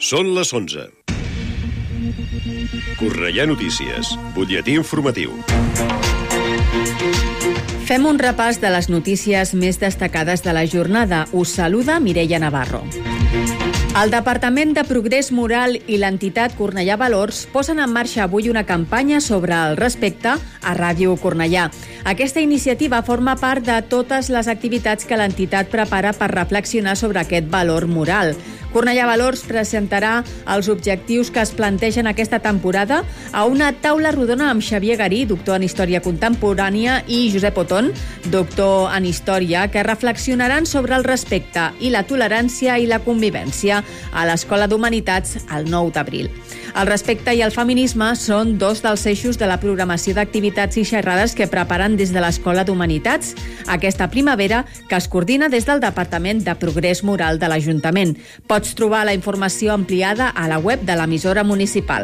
Són les 11. Cornellà Notícies, butlletí informatiu. Fem un repàs de les notícies més destacades de la jornada. Us saluda Mireia Navarro. El Departament de Progrés Moral i l'entitat Cornellà Valors posen en marxa avui una campanya sobre el respecte a Ràdio Cornellà. Aquesta iniciativa forma part de totes les activitats que l'entitat prepara per reflexionar sobre aquest valor moral. Cornellà Valors presentarà els objectius que es plantegen aquesta temporada a una taula rodona amb Xavier Garí, doctor en Història Contemporània, i Josep Oton, doctor en Història, que reflexionaran sobre el respecte i la tolerància i la convivència a l'Escola d'Humanitats el 9 d'abril. El respecte i el feminisme són dos dels eixos de la programació d'activitats i xerrades que preparen des de l'Escola d'Humanitats aquesta primavera, que es coordina des del Departament de Progrés Moral de l'Ajuntament. Pots trobar la informació ampliada a la web de l'emissora municipal.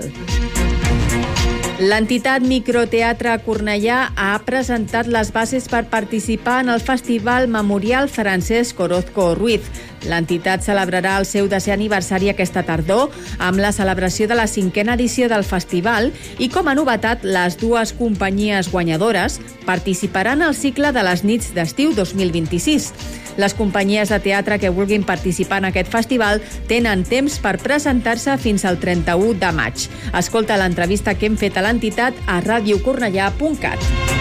L'entitat Microteatre Cornellà ha presentat les bases per participar en el Festival Memorial Francesc Orozco Ruiz. L'entitat celebrarà el seu 10è aniversari aquesta tardor amb la celebració de la 5a edició del festival i, com a novetat, les dues companyies guanyadores participaran al cicle de les nits d'estiu 2026. Les companyies de teatre que vulguin participar en aquest festival tenen temps per presentar-se fins al 31 de maig. Escolta l'entrevista que hem fet a l'entitat a radiocornellà.cat.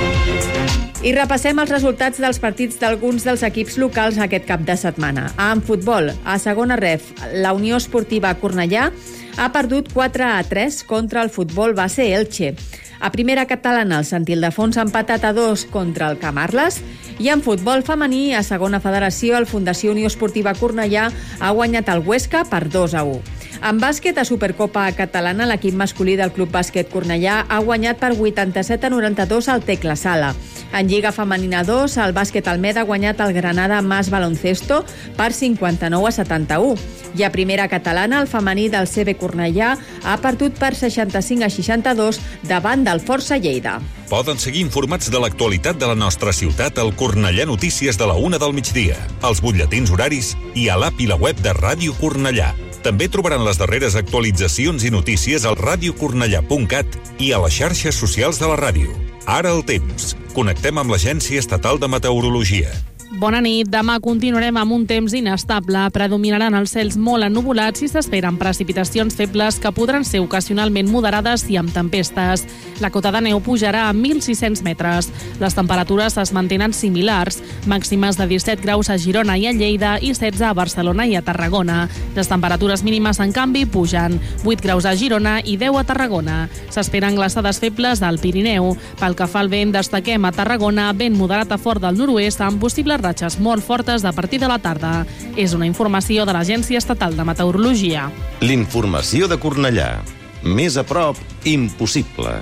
I repassem els resultats dels partits d'alguns dels equips locals aquest cap de setmana. En futbol, a segona ref, la Unió Esportiva Cornellà ha perdut 4-3 contra el Futbol Base Elche. A primera catalana, el Sant Ildefons ha empatat a 2 contra el Camarles. I en futbol femení, a segona federació, el Fundació Unió Esportiva Cornellà ha guanyat el Huesca per 2-1. En bàsquet, a Supercopa Catalana, l'equip masculí del Club Bàsquet Cornellà ha guanyat per 87-92 al Tecla Sala. En Lliga Femenina 2, el Bàsquet Almeda ha guanyat el Granada Mas Baloncesto per 59-71. I a primera catalana, el femení del CB Cornellà ha perdut per 65-62 davant del Força Lleida. Poden seguir informats de l'actualitat de la nostra ciutat al Cornellà Notícies de la 1 del migdia, als butlletins horaris i a l'app i la web de Ràdio Cornellà. També trobaran les darreres actualitzacions i notícies al radiocornellà.cat i a les xarxes socials de la ràdio. Ara el temps. Connectem amb l'Agència Estatal de Meteorologia. Bona nit. Demà continuarem amb un temps inestable. Predominaran els cels molt ennuvolats i s'esperen precipitacions febles que podran ser ocasionalment moderades i amb tempestes. La cota de neu pujarà a 1.600 metres. Les temperatures es mantenen similars, màximes de 17 graus a Girona i a Lleida i 16 a Barcelona i a Tarragona. Les temperatures mínimes, en canvi, pugen. 8 graus a Girona i 10 a Tarragona. S'esperen glaçades febles al Pirineu. Pel que fa al vent, destaquem a Tarragona vent moderat a fort del nord-oest amb possibles ratxes molt fortes a partir de la tarda. És una informació de l'Agència Estatal de Meteorologia. L'informació de Cornellà. Més a prop, impossible.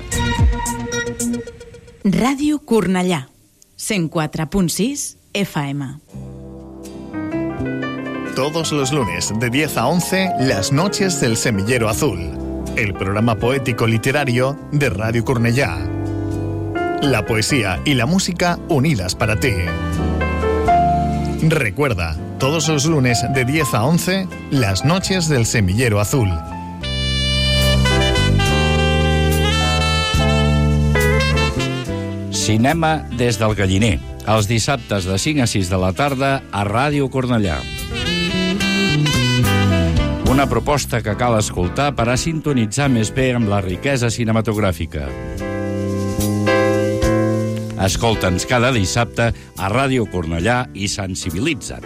Ràdio Cornellà. 104.6 FM. Todos los lunes de 10 a 11, Las Noches del Semillero Azul. El programa poético literario de Radio Cornellà. La poesía y la música unidas para ti. Recuerda, todos los lunes de 10 a 11, Las Noches del Semillero Azul. Cinema des del Galliner, els dissabtes de 5 a 6 de la tarda a Ràdio Cornellà. Una proposta que cal escoltar per a sintonitzar més bé amb la riquesa cinematogràfica. Escolta'ns cada dissabte a Ràdio Cornellà i sensibilitza't.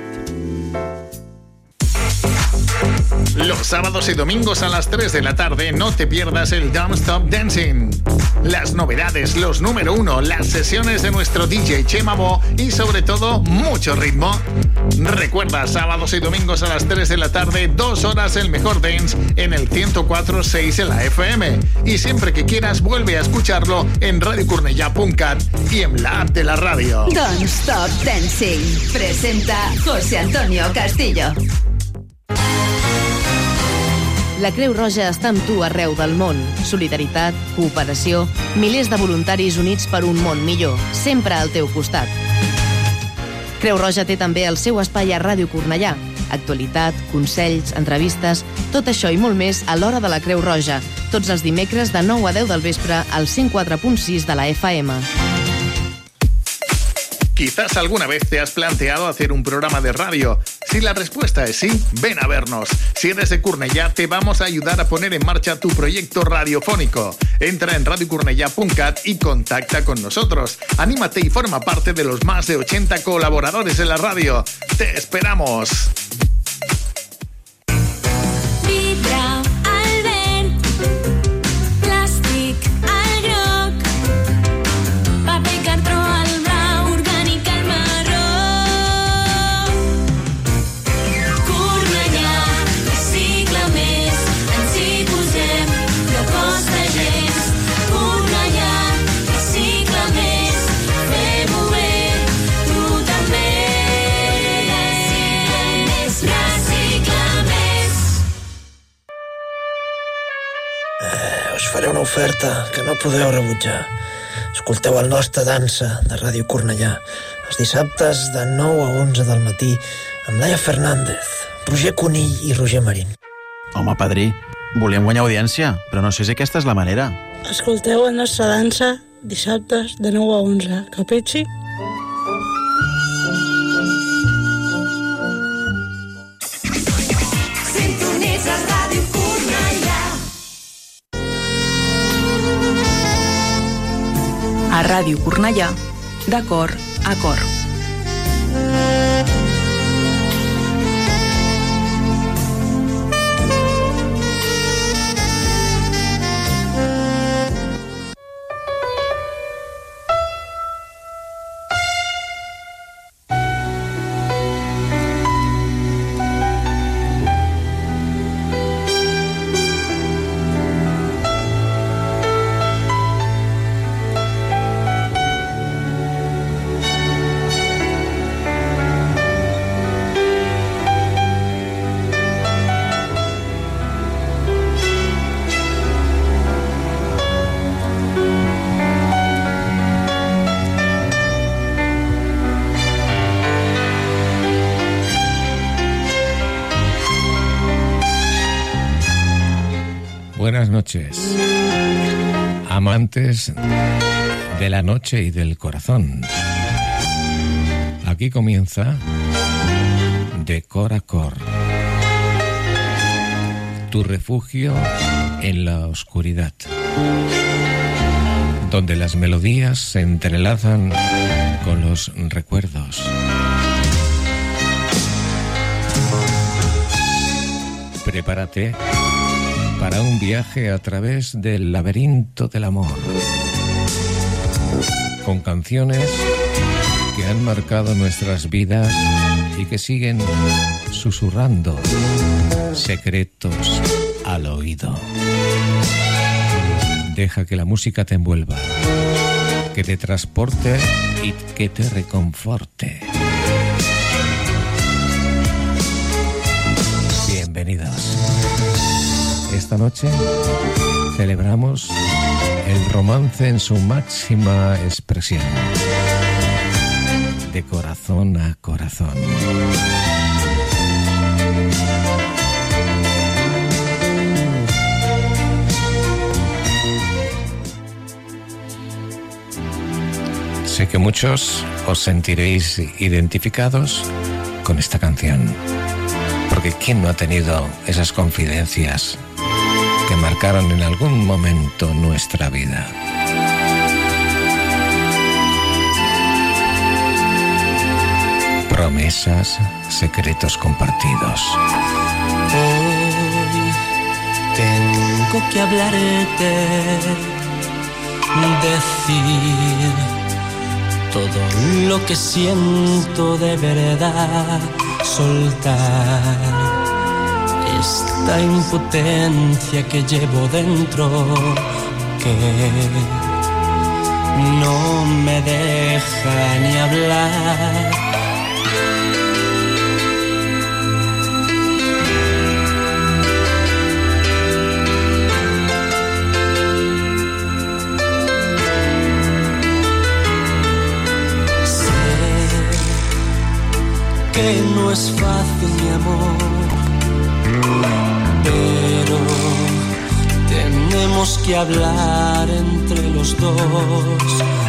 Los sábados y domingos a las 3 de la tarde no te pierdas el Don't Stop Dancing. Las novedades, los número 1, las sesiones de nuestro DJ Chema Bo y sobre todo mucho ritmo. Recuerda, sábados y domingos a las 3 de la tarde, 2 horas el mejor dance en el 104.6 en la FM. Y siempre que quieras vuelve a escucharlo en radiocornellà.cat y en la app de la radio. Don't Stop Dancing. Presenta José Antonio Castillo. La Creu Roja està amb tu arreu del món. Solidaritat, cooperació, milers de voluntaris units per un món millor, sempre al teu costat. Creu Roja té també el seu espai a Ràdio Cornellà. Actualitat, consells, entrevistes, tot això i molt més a l'Hora de la Creu Roja, tots els dimecres de 9 a 10 del vespre al 104.6 de la FM. Quizás alguna vez te has planteado hacer un programa de radio. Si la respuesta es sí, ven a vernos. Si eres de Cornellà, te vamos a ayudar a poner en marcha tu proyecto radiofónico. Entra en radiocornellà.cat y contacta con nosotros. Anímate y forma parte de los más de 80 colaboradores en la radio. ¡Te esperamos! Vidre al vent, plàstic al groc, paper i cartró al blau, orgànic al marró. Cornellà, recicla més, ens hi posem, no costa gens. Cornellà, recicla més, fem-ho bé, tu també. Recicla més. Us faré una oferta que no podeu rebutjar. Escolteu el Nostra Dansa de Ràdio Cornellà els dissabtes de 9 a 11 del matí amb Laia Fernández, Roger Conill i Roger Marín. Home, padrí, volíem guanyar audiència, però no sé si aquesta és la manera. Escolteu el Nostra Dansa dissabtes de 9 a 11. Capisci? Sintonitza Ràdio Cornellà. A Ràdio Cornellà, de cor a cor. Buenas noches, amantes de la noche y del corazón. Aquí comienza De Cor a Cor, tu refugio en la oscuridad, donde las melodías se entrelazan con los recuerdos. Prepárate para un viaje a través del laberinto del amor, con canciones que han marcado nuestras vidas y que siguen susurrando secretos al oído. Deja que la música te envuelva, que te transporte y que te reconforte. Bienvenidos. Esta noche celebramos el romance en su máxima expresión, de corazón a corazón. Sé que muchos os sentiréis identificados con esta canción, porque ¿quién no ha tenido esas confidencias que marcaron en algún momento nuestra vida? Promesas, secretos compartidos. Hoy tengo que hablarte, decir todo lo que siento de verdad, soltar esta impotencia que llevo dentro, que no me deja ni hablar. Sé que no es fácil mi amor, pero tenemos que hablar entre los dos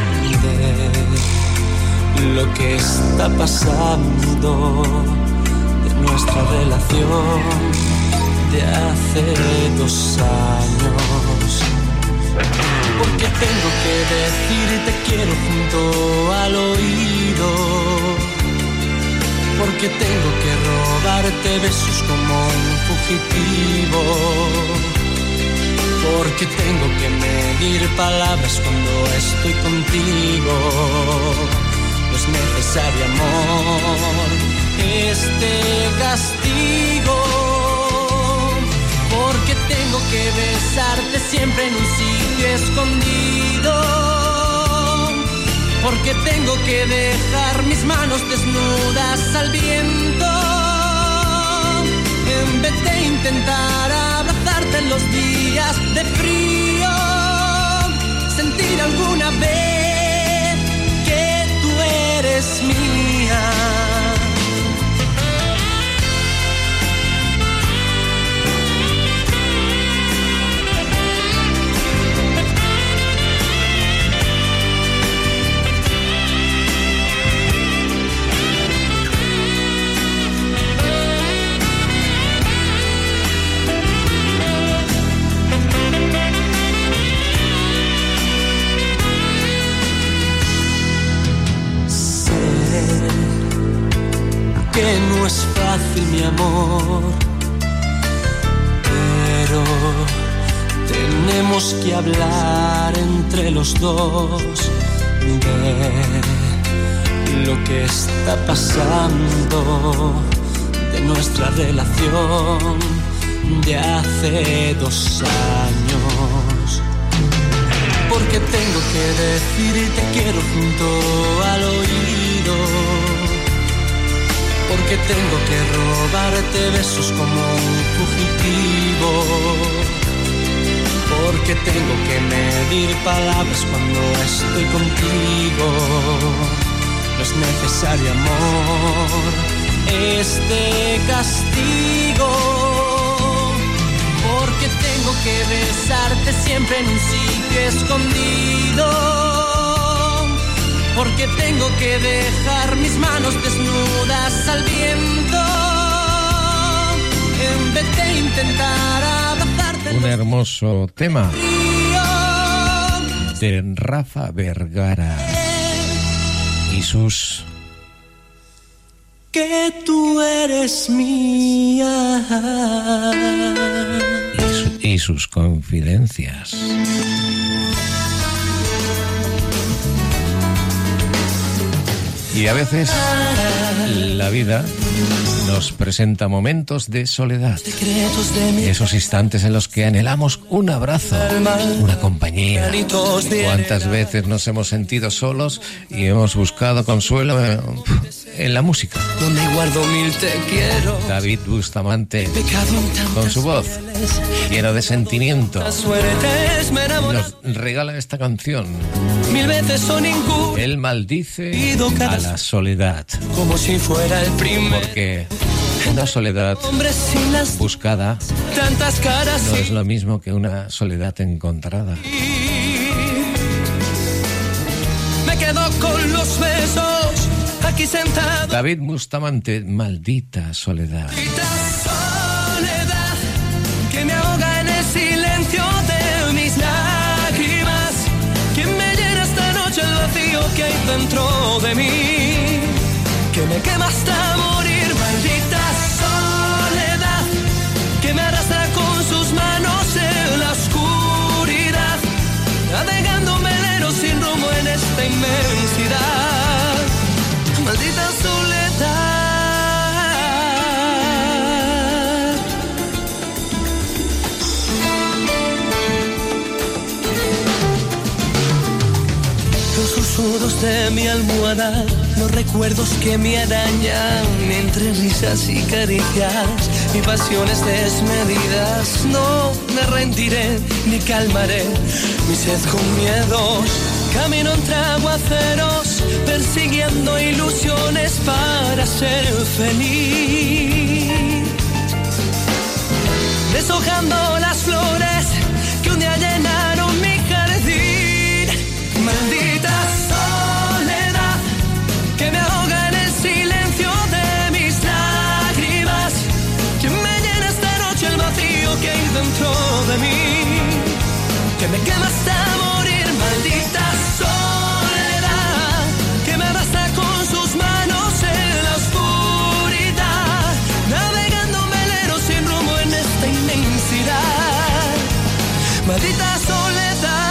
de lo que está pasando, de nuestra relación de hace 2 años. Porque tengo que decirte quiero junto al oído, porque tengo que robarte besos como un fugitivo, porque tengo que medir palabras cuando estoy contigo. No es necesario, amor, este castigo, porque tengo que besarte siempre en un sitio escondido, porque tengo que dejar mis manos desnudas al viento, en vez de intentar abrazarte en los días de frío, sentir alguna vez que tú eres mía. Que no es fácil, mi amor, pero tenemos que hablar entre los dos de lo que está pasando, de nuestra relación de hace 2 años. Porque tengo que decirte quiero junto al oído, porque tengo que robarte besos como un fugitivo, porque tengo que medir palabras cuando estoy contigo. No es necesario, amor, este castigo, porque tengo que besarte siempre en un sitio escondido, porque tengo que dejar mis manos desnudas al viento, en vez de intentar abrazarte. Un hermoso tema de Rafa Vergara y sus... Que tú eres mía. Y sus confidencias. Y a veces la vida nos presenta momentos de soledad, esos instantes en los que anhelamos un abrazo, una compañía. ¿Cuántas veces nos hemos sentido solos y hemos buscado consuelo en la música? Donde guardo 1000 te quiero. David Bustamante, con su voz llena de sentimiento, nos regala esta canción. 1000 veces son injurias. Él maldice a la soledad, como si fuera el primer. Porque una soledad buscada tantas caras no es lo mismo que una soledad encontrada. Me quedo con los besos aquí sentado. David Bustamante, maldita soledad. Maldita soledad que me ahoga en el silencio de mis lágrimas, que me llena esta noche el vacío que hay dentro de mí, que me quema hasta morir. Maldita soledad que me arrastra con sus manos en la oscuridad, navegando velero sin rumbo en esta inmensidad. Maldita soledad. Los susurros de mi almohada, los recuerdos que me arañan entre risas y caricias y pasiones desmedidas. No me rendiré ni calmaré mi sed con miedos. Camino entre aguaceros persiguiendo ilusiones para ser feliz. que me quema hasta morir. Maldita soledad, que me arrastra con sus manos en la oscuridad, navegando un velero sin rumbo en esta inmensidad. Maldita soledad.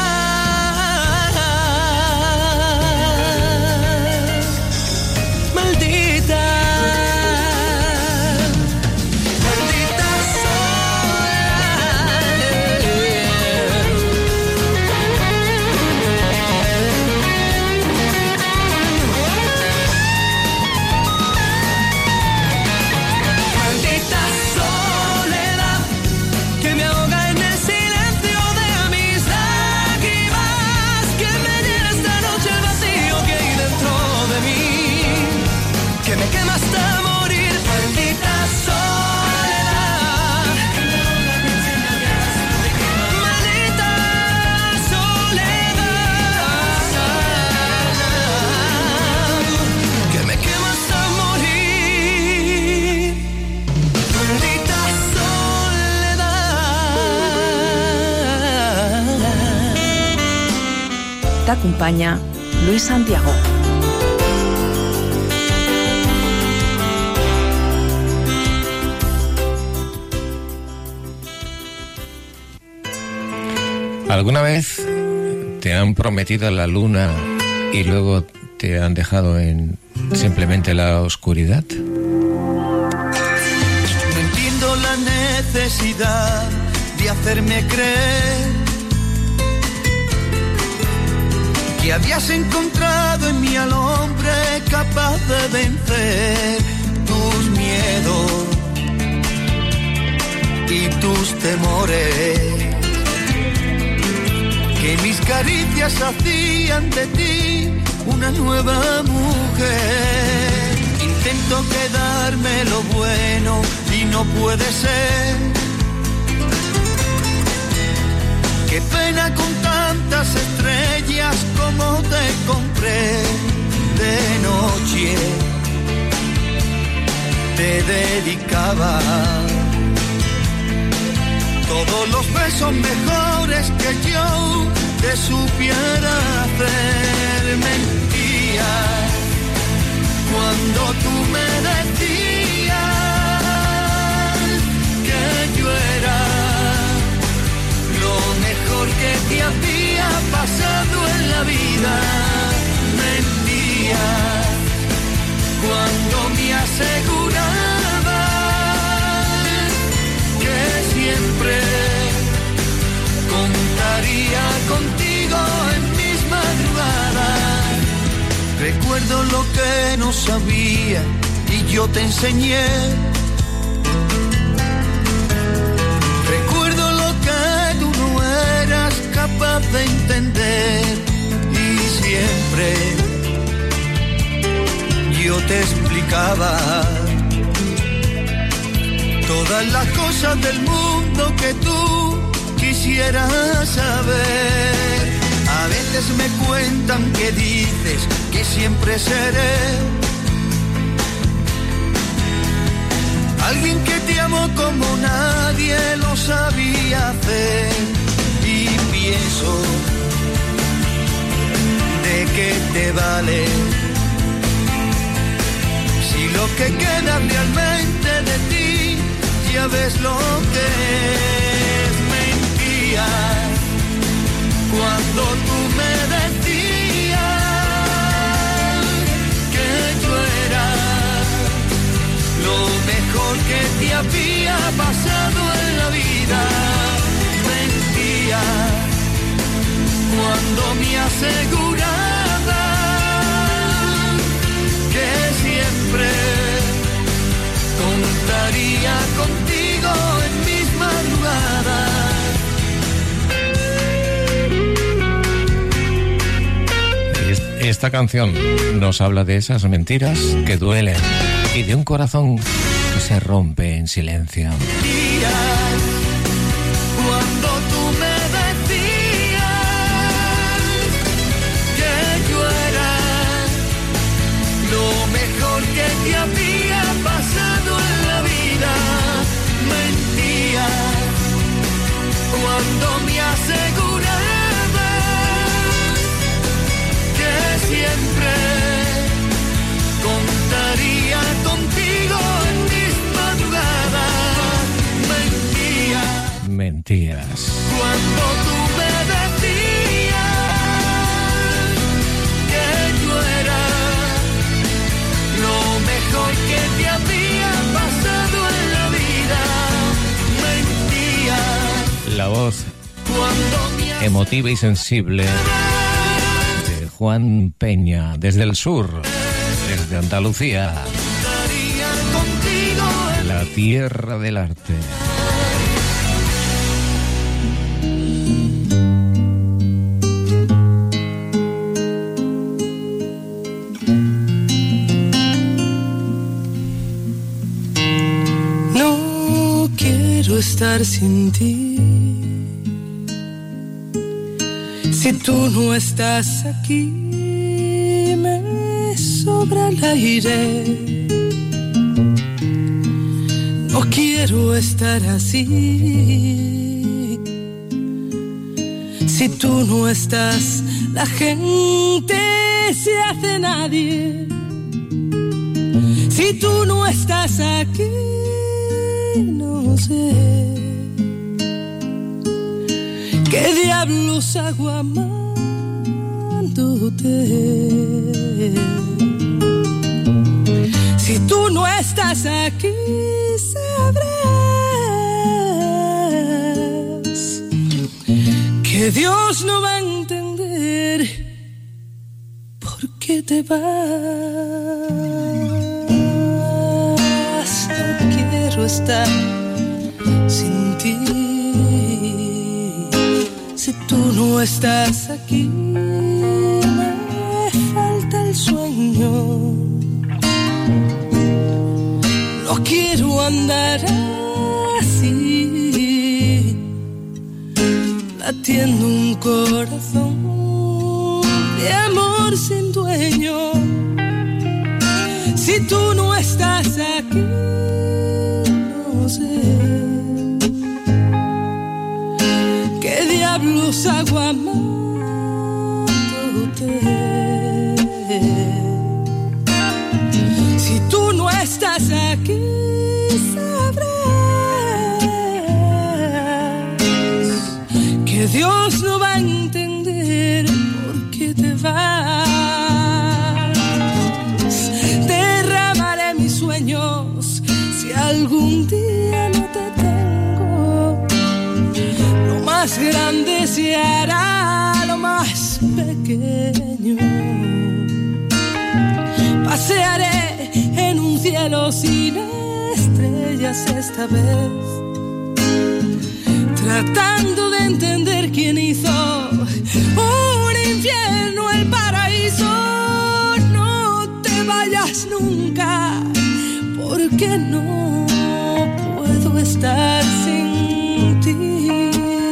T'acompanya Luis Santiago. ¿Alguna vez te han prometido la luna y luego te han dejado en simplemente la oscuridad? No entiendo la necesidad de hacerme creer que habías encontrado en mí al hombre capaz de vencer tus miedos y tus temores, que mis caricias hacían de ti una nueva mujer. Intento quedarme lo bueno y no puede ser. Qué pena con tantas estrellas como te compré de noche. Te dedicaba todos los besos mejores que yo te supiera hacer. Mentías cuando tú me decías que yo era lo mejor que te había pasado en la vida. Mentías cuando me asegurabas que siempre contaría contigo en mis madrugadas. Recuerdo lo que no sabía y yo te enseñé. Recuerdo lo que tú no eras capaz de entender y siempre yo te explicaba todas las cosas del mundo que tú quisieras saber. A veces me cuentan que dices que siempre seré alguien que te amó como nadie lo sabía hacer. Y pienso, ¿de qué te vale si lo que queda realmente de ti ya ves lo que es? Mentías cuando tú me decías que yo era lo mejor que te había pasado en la vida. Mentías cuando me aseguraba que siempre contaría contigo en mis madrugadas. Esta canción nos habla de esas mentiras que duelen y de un corazón que se rompe en silencio. Cuando tú me decías que yo era lo mejor que te había pasado en la vida. Mentías cuando me asegurabas mentiras. Cuando tú me decías que yo era lo mejor que te había pasado en la vida, mentías. La voz Cuando me emotiva y sensible de Juan Peña, desde el sur, desde Andalucía, estaría contigo en la tierra del arte. No quiero estar sin ti. Si tú no estás aquí, me sobra el aire. No quiero estar así. Si tú no estás, la gente se hace nadie. Si tú no estás aquí, no sé qué diablos hago amándote. Si tú no estás aquí, sabrás que Dios no va a entender por qué te vas. No quiero estar sin ti. Si tú no estás aquí, me falta el sueño. No quiero andar así, latiendo un corazón de amor sin dueño. Si tú no estás aquí, no sé qué diablos hago amándote. Si tú no estás aquí, sabrás que Dios no va a entender por qué te vas. Derramaré mis sueños si algún día no te tengo. Lo más grande se hará lo más pequeño. Pasearé en un cielo sin estrellas esta vez, tratando de entender quién hizo un infierno el paraíso. No te vayas nunca, porque no puedo estar sin ti.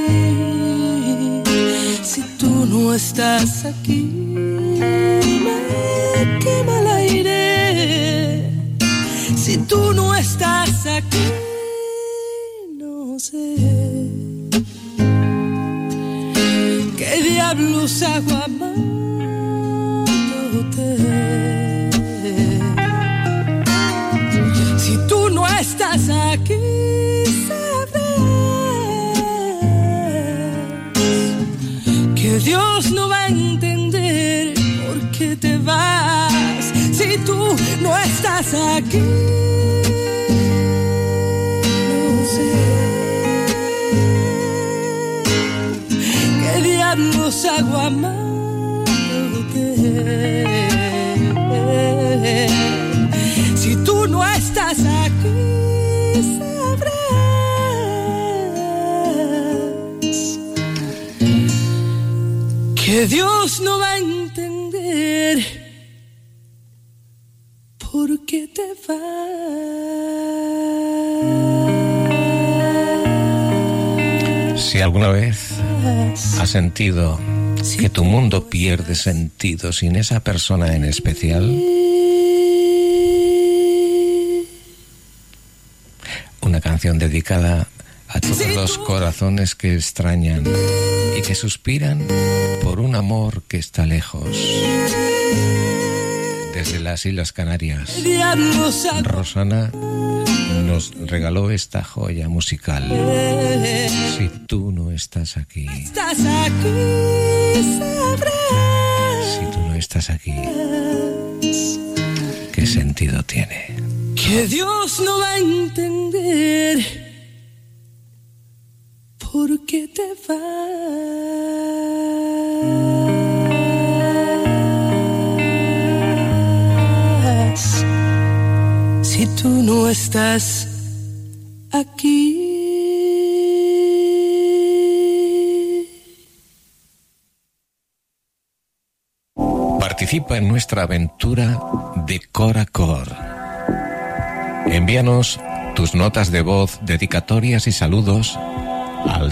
Si tú no estás aquí, me quema el aire. Si tú no estás aquí, no sé qué diablos hago amándote. Si tú no estás aquí, sabrás que Dios no va a entender por qué te vas. Si tú no estás aquí, no sé qué diablos hago amándote. Si tú no estás aquí, sabrás que Dios no va a entender por qué te vas. Si alguna vez has sentido que tu mundo pierde sentido sin esa persona en especial, una canción dedicada a todos los corazones que extrañan y que suspiran por un amor que está lejos. desde las Islas Canarias. Rosana nos regaló esta joya musical. Si tú no estás aquí. Estás aquí, sabrás. Si tú no estás aquí, ¿qué sentido tiene? Que Dios no va a entender por qué te vas. Si tú no estás aquí. Participa en nuestra aventura de cor a cor. Envíanos tus notas de voz, dedicatorias y saludos al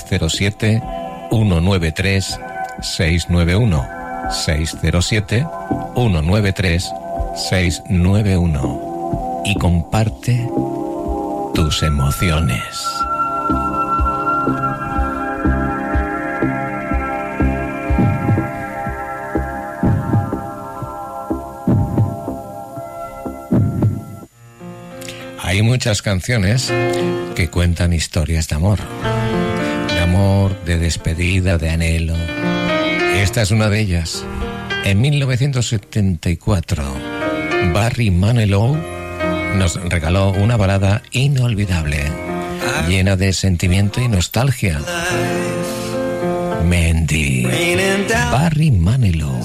607-193-691. 607-193-691. Y comparte tus emociones. Hay muchas canciones que cuentan historias de amor, de despedida, de anhelo. Esta es una de ellas. En 1974, Barry Manilow nos regaló una balada inolvidable, llena de sentimiento y nostalgia. Mandy, Barry Manilow.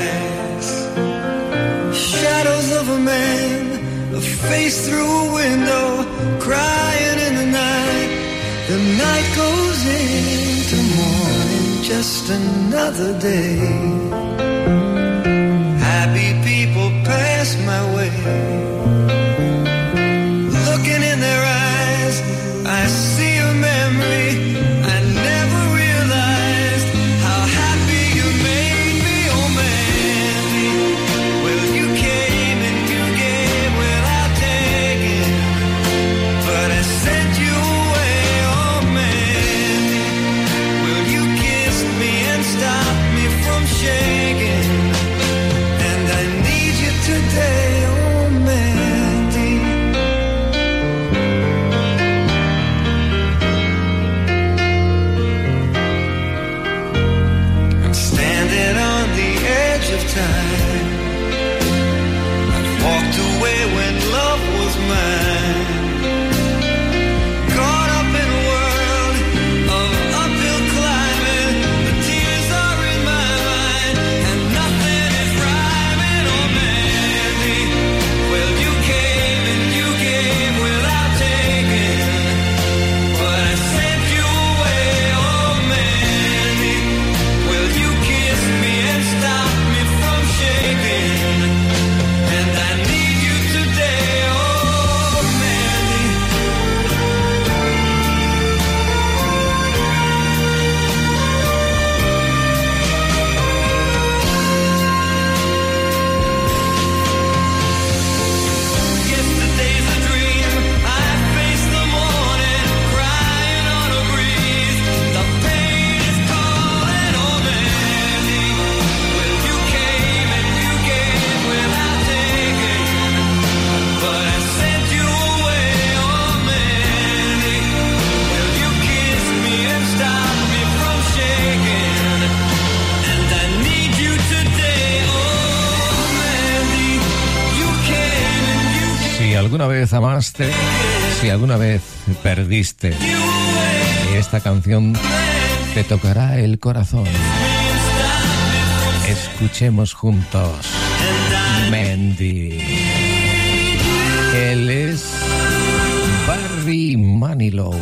Shadows of a man, a face through a window, crying in the night. The night goes into morning, just another day. Happy people pass my way. Looking in their eyes, I see a memory. I never realized how happy you made me, oh Mandy. Well, you came and you gave without taking, but I sent you away, oh Mandy. Well, you kissed me and stopped me from shaking, and I need you today, oh Mandy. I'm standing on the edge of time. I've walked away when love was mine. Caught up in a world of uphill climbing. The tears are in my mind, and nothing is rhyming, oh Mandy. Well, you came and you gave without taking, but I sent you away, oh Mandy. Well, you kissed me and stopped me from shaking, and I need you today, oh Mandy. Yesterday's a dream, I face the morning, crying on a breeze. The pain is calling, oh Mandy. Well, you came and you gave without taking, but I sent you away, oh Mandy. Well, you kissed me and stopped me from shaking, and I need you today, oh Mandy. You came and you Si alguna vez amaste, si alguna vez perdiste, esta canción te tocará el corazón. Escuchemos juntos Mandy. Él es Barry Manilow.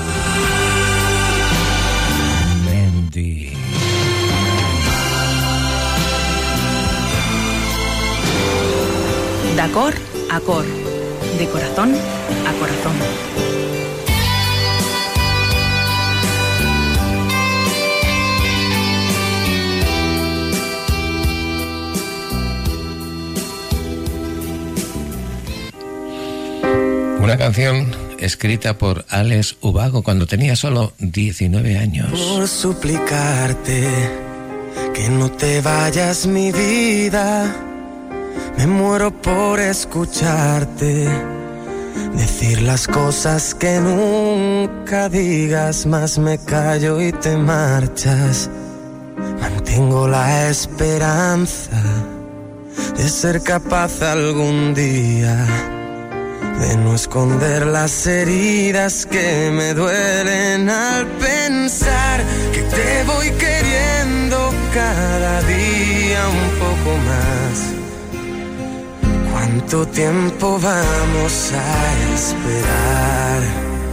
Mandy. D'acord a cor, de corazón a corazón. Una canción escrita por Alex Ubago cuando tenía solo 19 años. Por suplicarte que no te vayas, mi vida, Me muero por escucharte decir las cosas que nunca digas, más me callo y te marchas. Mantengo la esperanza de ser capaz algún día de no esconder las heridas que me duelen al pensar que te voy queriendo cada día un poco más. ¿Cuánto tiempo vamos a esperar?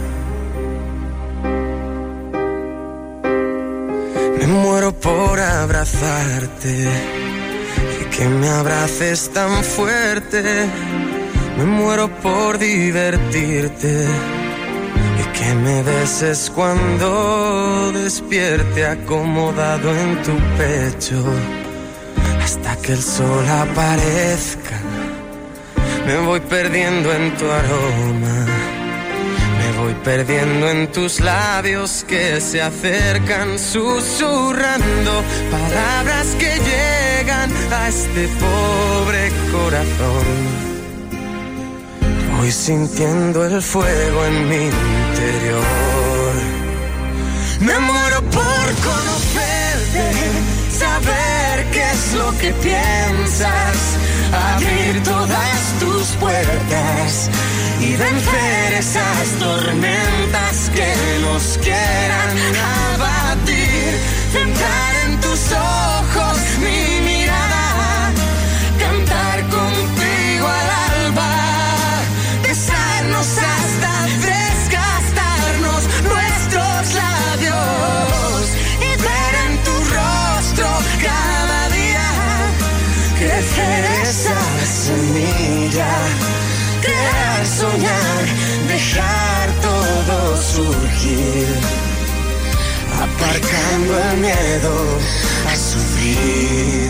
Me muero por abrazarte y que me abraces tan fuerte. Me muero por divertirte y que me beses cuando despierte acomodado en tu pecho hasta que el sol aparezca. Me voy perdiendo en tu aroma, me voy perdiendo en tus labios que se acercan susurrando palabras que llegan a este pobre corazón. Voy sintiendo el fuego en mi interior. Me muero por conocerte, saber qué es lo que piensas, abrir todas tus puertas y vencer esas tormentas que nos quieran abatir. Centrar en tus ojos mi mirada, cantar contigo al alba, besarnos hasta desgastarnos nuestros labios y ver en tu rostro cada día crecer esa semilla, crear, soñar, dejar todo surgir, aparcando el miedo a sufrir.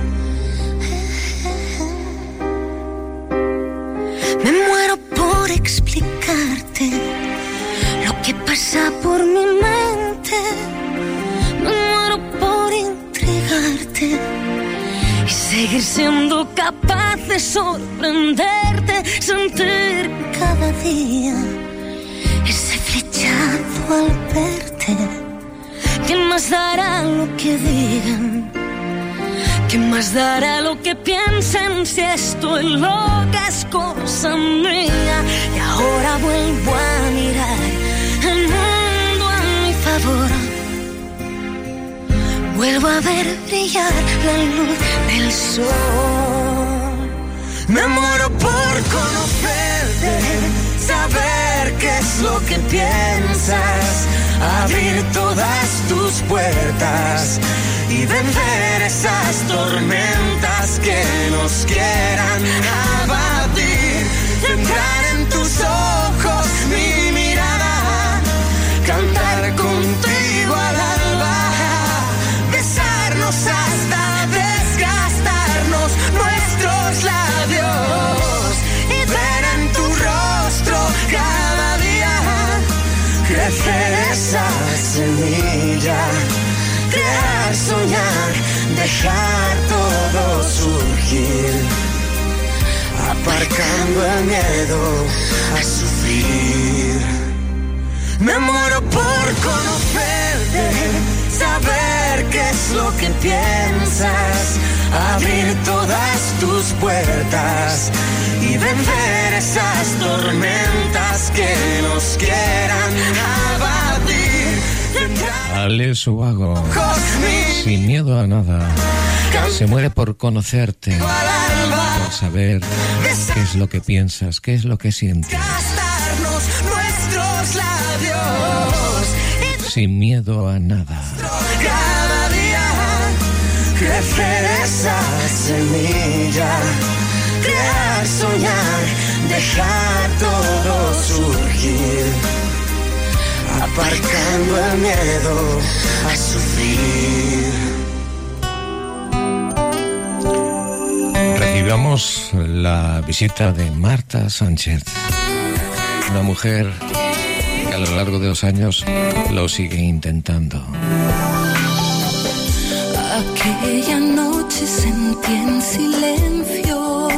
Me muero por explicarte lo que pasa por mi mente. Me muero por intrigarte y seguir siendo capaz de sorprenderte, sentir cada día ese flechazo al verte. ¿Quién más dará lo que digan? ¿Quién más dará lo que piensen si estoy loca es cosa mía? Y ahora vuelvo a mirar el mundo a mi favor. Vuelvo a ver brillar la luz del sol. Me muero por conocerte, saber qué es lo que piensas, abrir todas tus puertas y vencer esas tormentas que nos quieran abatir. Centrar en tus ojos mi mirada, cantar contigo al alba, besarnos hasta desgastarnos nuestros labios y ver en tu rostro cada día crecer esa semilla, crear, soñar, dejar todo surgir, aparcando el miedo a sufrir. Me muero por conocerte, saber qué es lo que piensas, abrir todas tus puertas y vencer esas tormentas que nos quieran abatir. Alex Ubago, sin miedo a nada, se muere por conocerte, por saber qué es lo que piensas, qué es lo que sientes. Sin miedo a nada. Cada día crecer esa semilla, crear, soñar, dejar todo surgir, aparcando el miedo a sufrir. Recibamos la visita de Marta Sánchez, una mujer que a lo largo de los años lo sigue intentando. Aquella noche sentí en silencio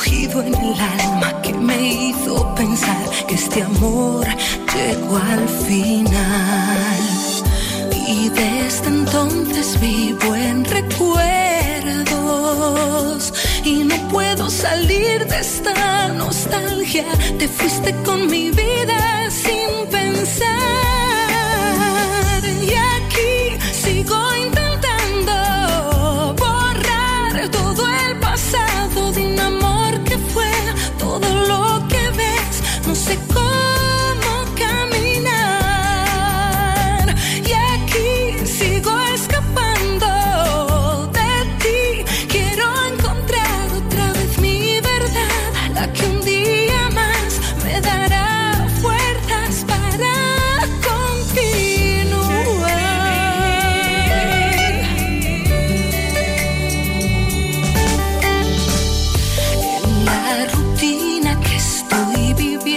rugido en el alma que me hizo pensar que este amor llegó al final. Y desde entonces vivo en recuerdos y no puedo salir de esta nostalgia. Te fuiste con mi vida sin pensar y aquí sigo intentando borrar todo el pasado de un amor que fue todo lo que ves. No sé cómo caminar y aquí sigo escapando de ti. Quiero encontrar otra vez mi verdad, la que un día más me dará fuerzas para continuar. En la rutina que estoy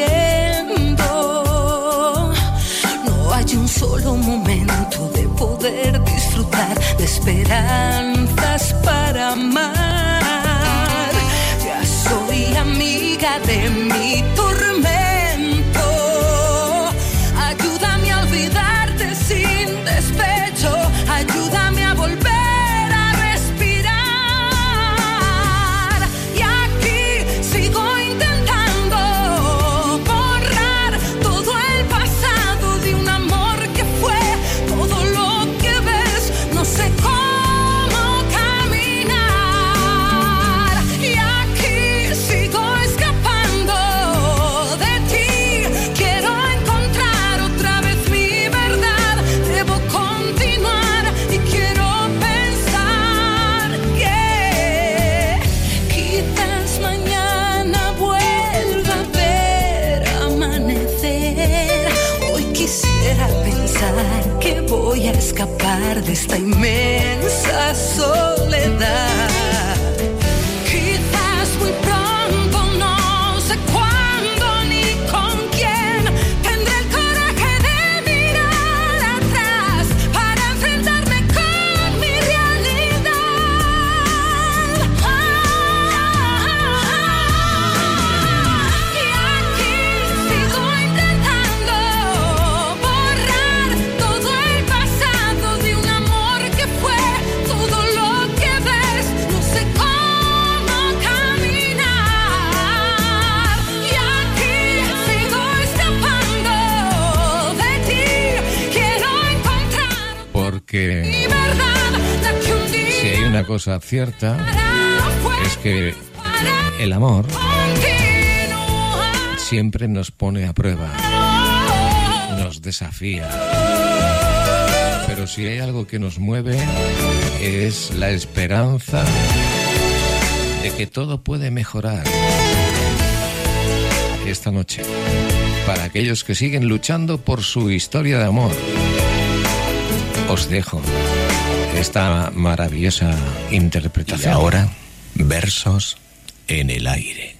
viviendo no hay un solo momento de poder disfrutar de esperanzas para amar. Ya soy amiga de mi tormento. Ayúdame a olvidarte sin despecho. Ayúdame a volver a respirar. Y aquí sigo intentando borrar todo el pasado de un amor que fue todo lo que ves. No sé cómo caminar y aquí sigo escapando de ti. Quiero encontrar otra vez mi verdad. Debo continuar y quiero pensar que quizás mañana vuelva a ver amanecer. Hoy quisiera pensar que voy a escapar de esta inmensa soledad. Quizás muy pronto, no sé cuándo ni con quién, tendré el coraje de mirar atrás para enfrentarme con mi realidad. Y aquí sigo intentando borrar todo el pasado de un amor que fue todo lo que ves. No sé cómo caminar y aquí sigo escapando de ti. Quiero encontrar Porque mi verdad, la que un si día hay una cosa cierta fue es que el amor continuar. siempre nos pone a prueba, nos desafía. Pero si hay algo que nos mueve es la esperanza de que todo puede mejorar. Esta noche, para aquellos que siguen luchando por su historia de amor, os dejo esta maravillosa interpretación. Y ahora, versos en el aire.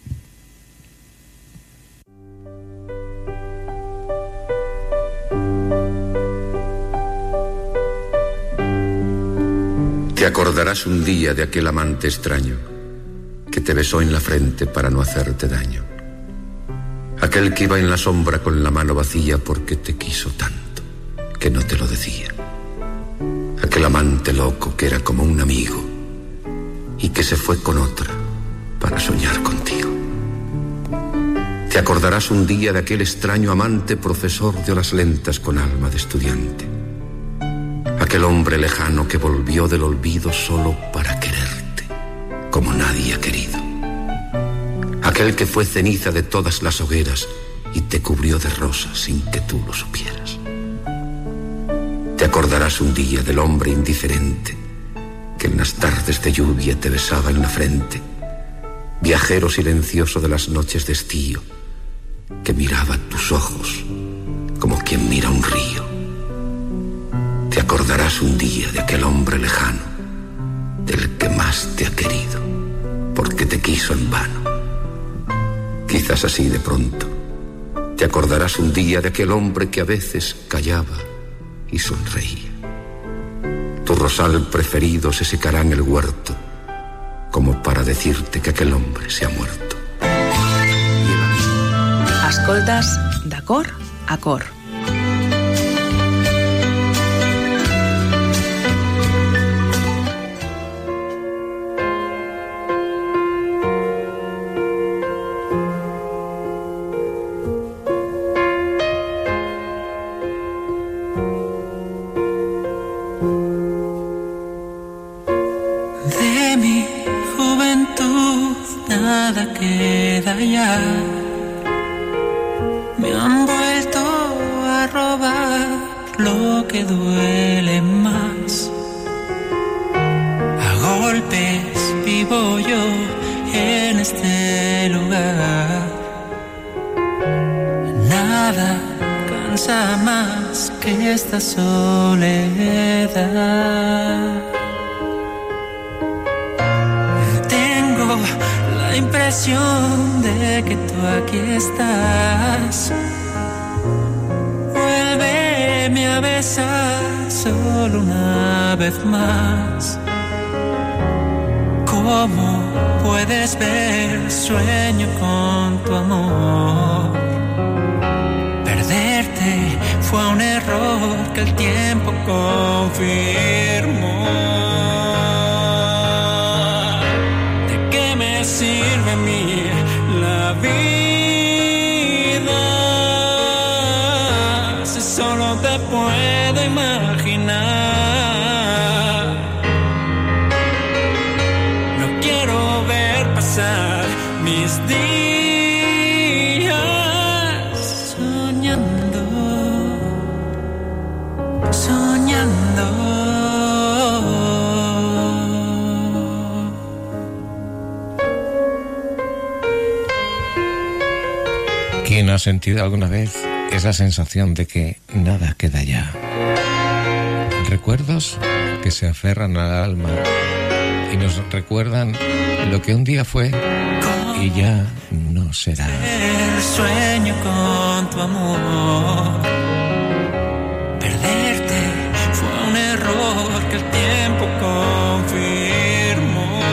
Te acordarás un día de aquel amante extraño que te besó en la frente para no hacerte daño. Aquel que iba en la sombra con la mano vacía porque te quiso tanto que no te lo decía. Aquel amante loco que era como un amigo y que se fue con otra para soñar contigo. Te acordarás un día de aquel extraño amante profesor de horas lentas con alma de estudiante. Aquel hombre lejano que volvió del olvido solo para quererte, como nadie ha querido. Aquel que fue ceniza de todas las hogueras y te cubrió de rosas sin que tú lo supieras. Te acordarás un día del hombre indiferente que en las tardes de lluvia te besaba en la frente, viajero silencioso de las noches de estío, que miraba tus ojos como quien mira un río. Te acordarás un día de aquel hombre lejano, del que más te ha querido, porque te quiso en vano. Quizás así de pronto, te acordarás un día de aquel hombre que a veces callaba y sonreía. Tu rosal preferido se secará en el huerto, como para decirte que aquel hombre se ha muerto. Escoltes de cor a cor. De mi juventud nada queda ya. Me han vuelto a robar lo que duele más. A golpes vivo yo en este lugar. Nada cansa más que esta soledad. Tengo la impresión de que tú aquí estás. Vuélveme a besar solo una vez más. ¿Cómo puedes ver? Sueño con tu amor. Perderte fue un error que el tiempo confirmó. ¿De qué me sirve a mí la vida si solo te puedo imaginar? No quiero ver pasar mis días soñando, soñando. ¿Quién ha sentido alguna vez esa sensación de que nada queda ya? Recuerdos que se aferran al alma y nos recuerdan lo que un día fue y ya no será. Sueño con tu amor. Perderte fue un error que el tiempo confirmó.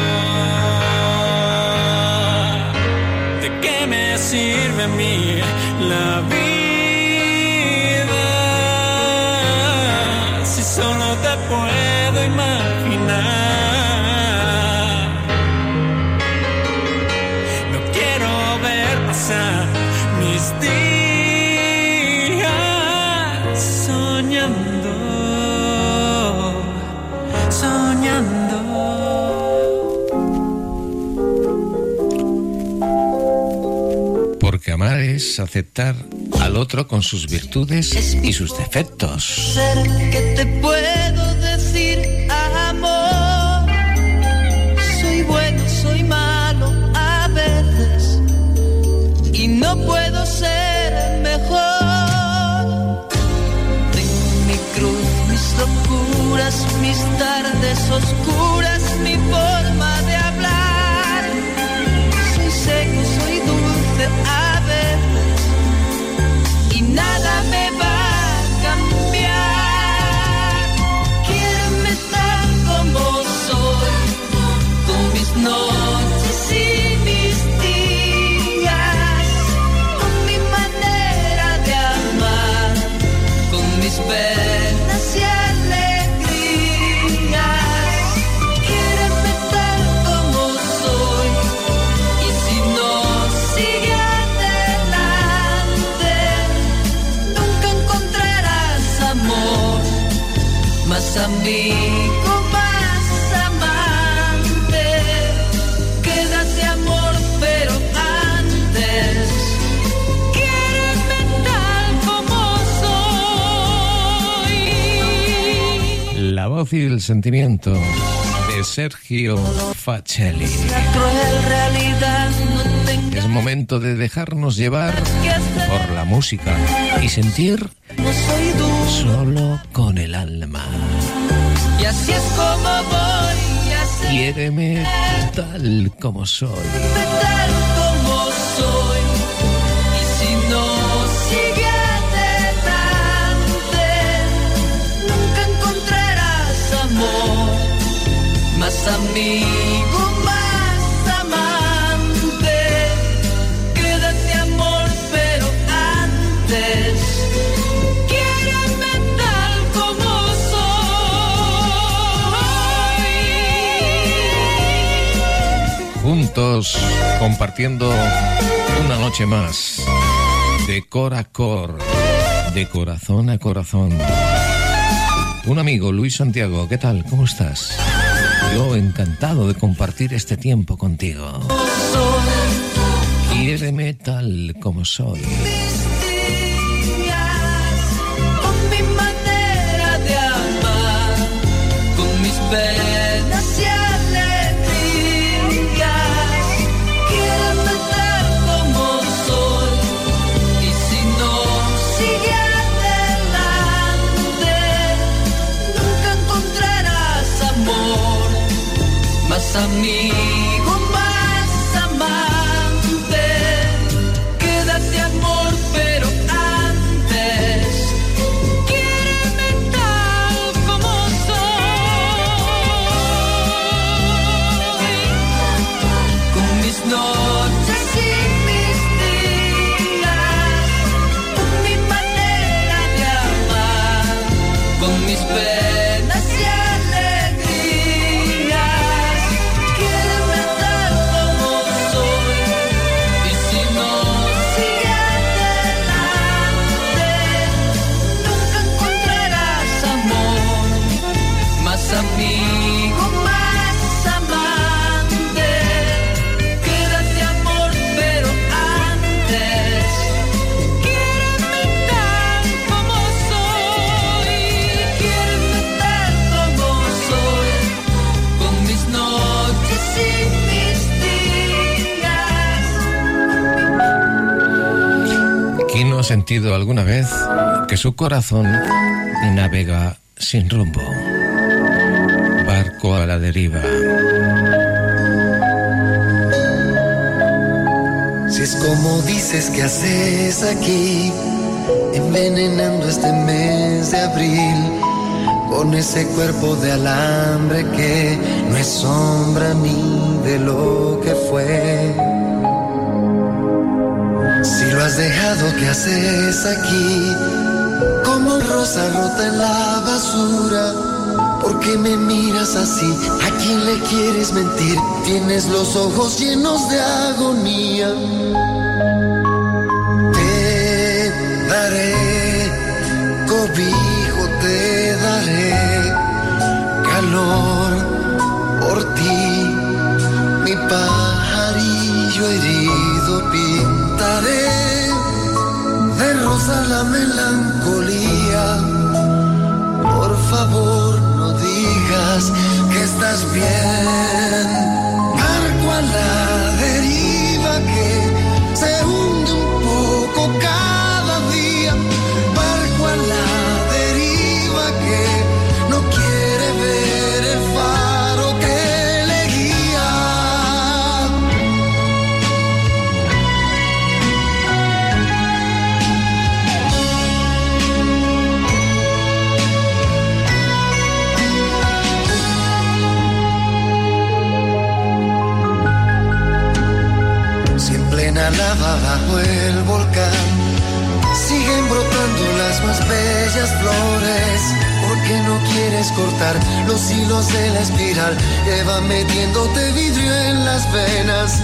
¿De qué me sirve a mí la vida si solo te puedo imaginar? No quiero ver pasar mis días soñando, soñando. Porque amar es aceptar al otro con sus virtudes y sus defectos. Ser que te puedo decir amor. Soy bueno, soy malo a veces y no puedo ser mejor. Tengo mi cruz, mis locuras, mis tardes oscuras, mi forma de hablar. Soy seco, soy dulce a veces y nada me va a cambiar. Quiéreme tal como soy, con mis noches y mis días, con mi manera de amar, con mis penas y alegrías. Quiéreme tal como soy y si no sigue adelante, nunca encontrarás amor, más amigo, más amante. Quédate amor, pero antes quiéreme tal como soy. La voz y el sentimiento de Sergio Facelli. La cruel realidad no tenga Es momento de dejarnos llevar que hacer. por la música y sentir No soy duro solo con el alma. y así es como voy a ser. Quiéreme tal como soy. Tal como soy y si no sigue adelante, nunca encontrarás amor, más amigo, más juntos compartiendo una noche más de cor a cor, de corazón a corazón. Un amigo, Luis Santiago, ¿qué tal? ¿Cómo estás? Yo encantado de compartir este tiempo contigo. Quiéreme tal como soy. Con mi manera de amar, con mis penas y alegrías, quiéreme tal como soy, y si no sigue adelante, nunca encontrarás amor, más amigo, más amante. Quédate amor, pero antes quiéreme tal como soy, con mis noches y mis días, con mi manera de amar, con mis penas y alegrías, quiéreme tal como soy, y si no sigue adelante, nunca encontrarás amor, más amigo, más amante. Quédate amor, pero antes quiéreme tal como soy, quiéreme tal como soy, con mis noches y mis días. ¿Quién no ha sentido alguna vez que su corazón navega sin rumbo? Barco a la deriva. Si es como dices que haces aquí, envenenando este mes de abril, con ese cuerpo de alambre que no es sombra ni de lo que fue. Si lo has dejado, ¿qué haces aquí? Como rosa rota en la basura. ¿Por qué me miras así? ¿A quién le quieres mentir? Tienes los ojos llenos de agonía. Te daré cobijo, te daré calor por ti. Mi pajarillo herido pintaré de rosa la melancolía. Por favor, no digas que estás bien. Barco a la deriva que se hunde un poco cada día. Barco a la deriva que no quiere ver el faro que le guía. La lava bajo el volcán, siguen brotando las más bellas flores. ¿Por qué no quieres cortar los hilos de la espiral que va metiéndote vidrio en las venas?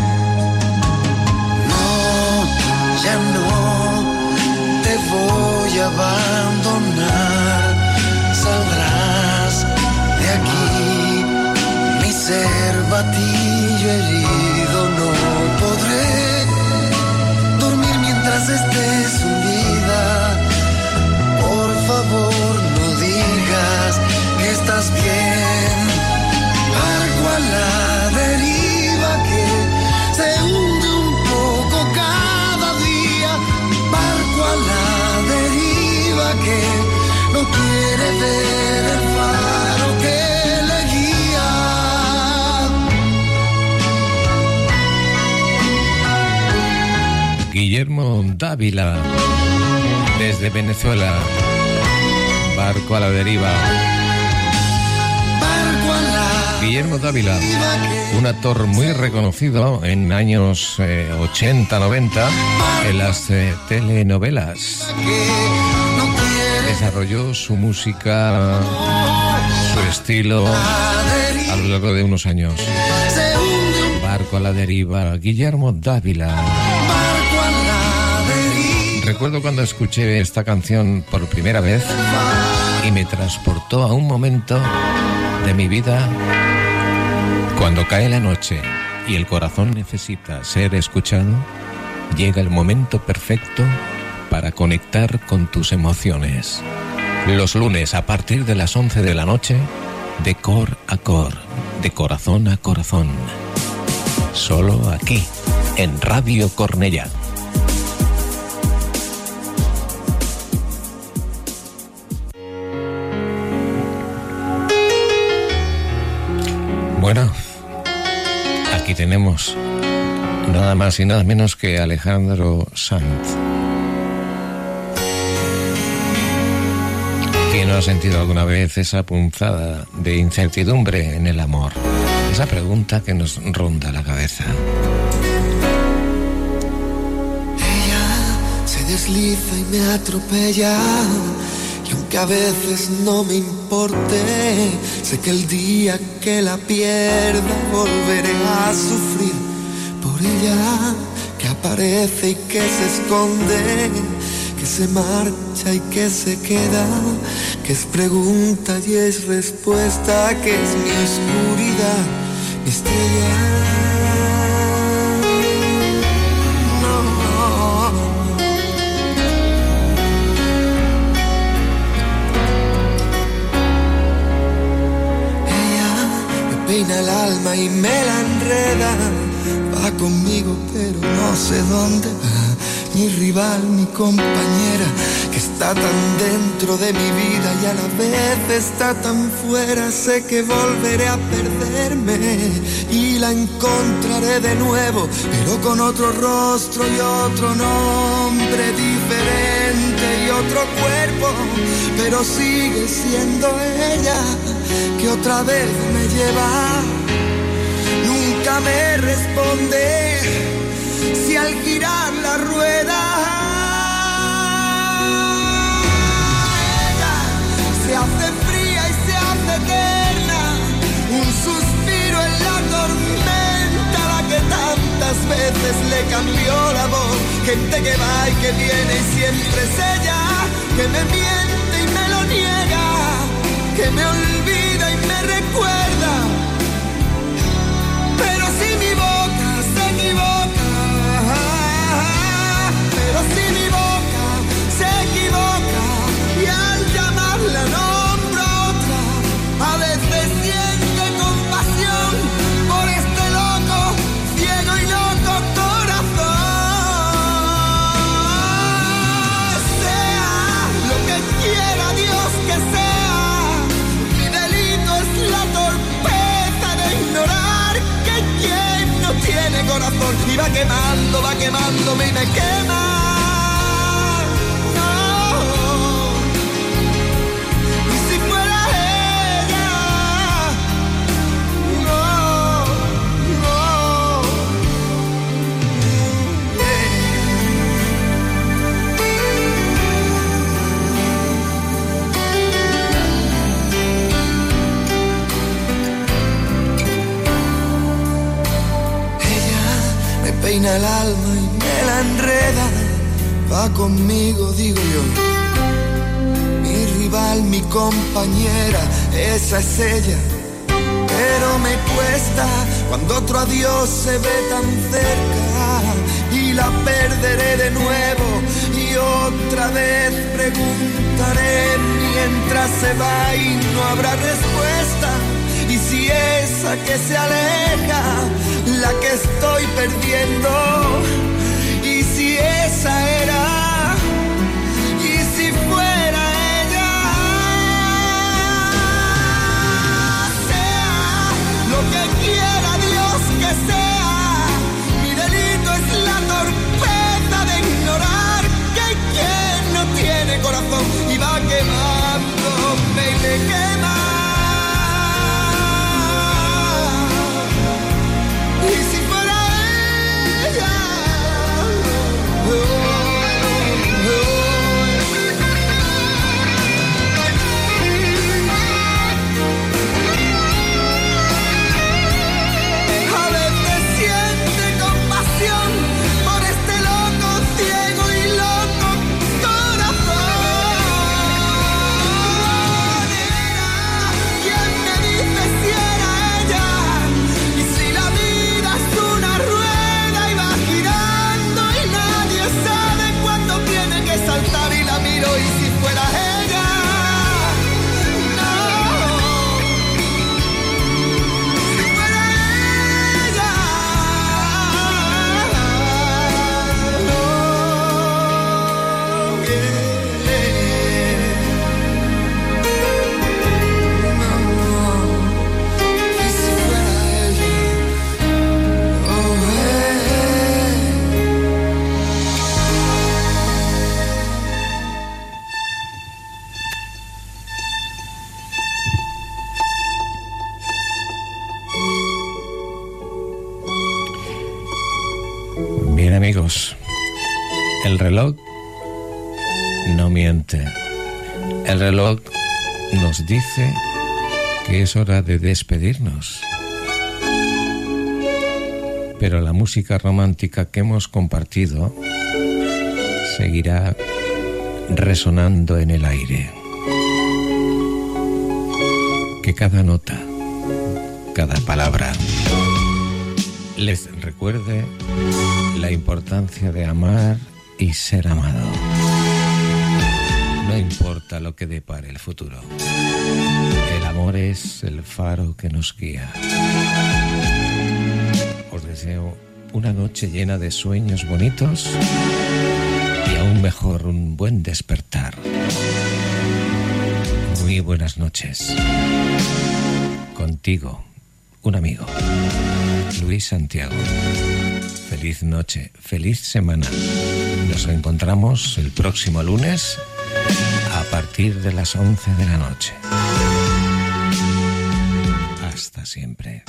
No, ya no te voy a abandonar. Saldrás de aquí, mi ser batillo herido. No podré dormir mientras estés hundida. Por favor, no digas que estás bien. Barco a la deriva que se hunde un poco cada día. Barco a la deriva que no quiere ver el faro que le guía. Guillermo Dávila, desde Venezuela. Barco a la deriva. Guillermo Dávila, un actor muy reconocido en años 80-90 en las telenovelas. Desarrolló su música, su estilo a lo largo de unos años. Barco a la deriva, Guillermo Dávila. Recuerdo cuando escuché esta canción por primera vez y me transportó a un momento de mi vida cuando cae la noche y el corazón necesita ser escuchado. Llega el momento perfecto para conectar con tus emociones. Los lunes a partir de las 11 de la noche, de cor a cor, de corazón a corazón. Solo aquí, en Radio Cornellà. Bueno, aquí tenemos nada más y nada menos que Alejandro Sanz. ¿Quién no ha sentido alguna vez esa punzada de incertidumbre en el amor? Esa pregunta que nos ronda la cabeza. Ella se desliza y me atropella, y aunque a veces no me importe, sé que el día que la pierda volveré a sufrir por ella, que aparece y que se esconde, que se marcha y que se queda, que es pregunta y es respuesta, que es mi oscuridad, mi estrella. No. Ella me peina el alma y me la enreda, va conmigo pero no sé dónde va. Mi rival, mi compañera, que está tan dentro de mi vida y a la vez está tan fuera. Sé que volveré a perderme y la encontraré de nuevo, pero con otro rostro y otro nombre diferente y otro cuerpo, pero sigue siendo ella que otra vez me lleva. Nunca me responde si al girar la rueda ella se hace fría y se hace eterna, un suspiro en la tormenta, la que tantas veces le cambió la voz. Gente que va y que viene y siempre es ella, que me miente y me lo niega, que me olvida y me recuerda. Pero si mi boca se equivoca, pero si mi boca se equivoca y al llamarla nombro a otra, a veces siente compasión por este loco, ciego y loco corazón. Sea lo que quiera Dios que sea, mi delito es la torpeza de ignorar que quien no tiene corazón y va quemándome y me quema. No. Y si fuera ella, no, no. Ella me peina el alma y me la enreda, va conmigo, digo yo. Mi rival, mi compañera, esa es ella. Pero me cuesta cuando otro adiós se ve tan cerca y la perderé de nuevo y otra vez preguntaré mientras se va y no habrá respuesta. Y si esa que se aleja, la que estoy perdiendo, y si esa era, y si fuera ella, sea lo que quiera Dios que sea, mi delito es la torpeza de ignorar que quien no tiene corazón y va quemándome y me quema. Y si fuera ella, Amigos, el reloj no miente. El reloj nos dice que es hora de despedirnos. Pero la música romántica que hemos compartido seguirá resonando en el aire. Que cada nota, cada palabra les recuerde la importancia de amar y ser amado. No importa lo que depare el futuro. El amor es el faro que nos guía. Os deseo una noche llena de sueños bonitos y aún mejor un buen despertar. Muy buenas noches. Contigo, un amigo, Luis Santiago. Feliz noche, feliz semana. Nos reencontramos el próximo lunes a partir de las 11 de la noche. Hasta siempre.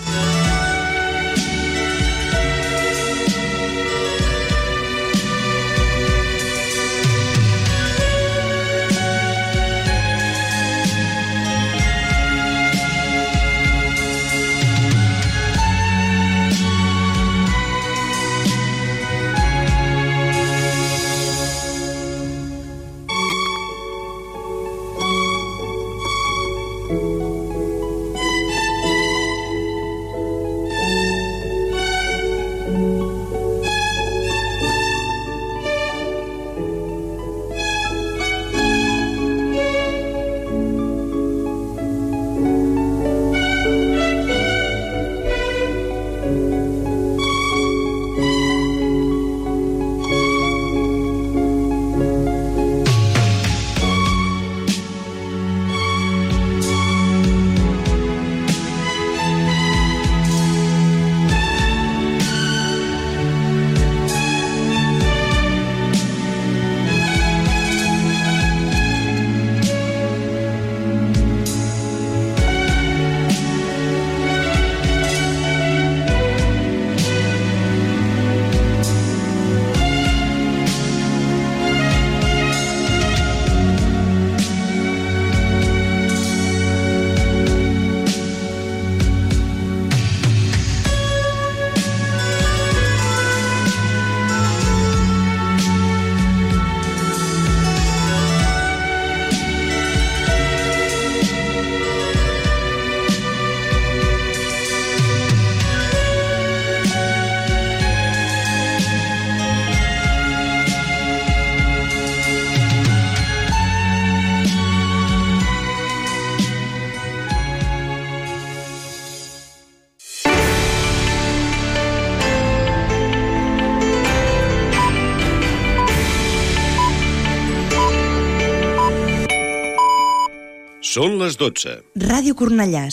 Són les 12. Ràdio Cornellà,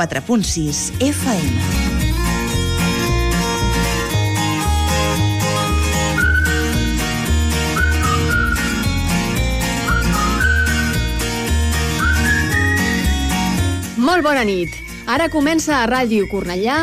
104.6 FM. Molt bona nit. Ara comença a Ràdio Cornellà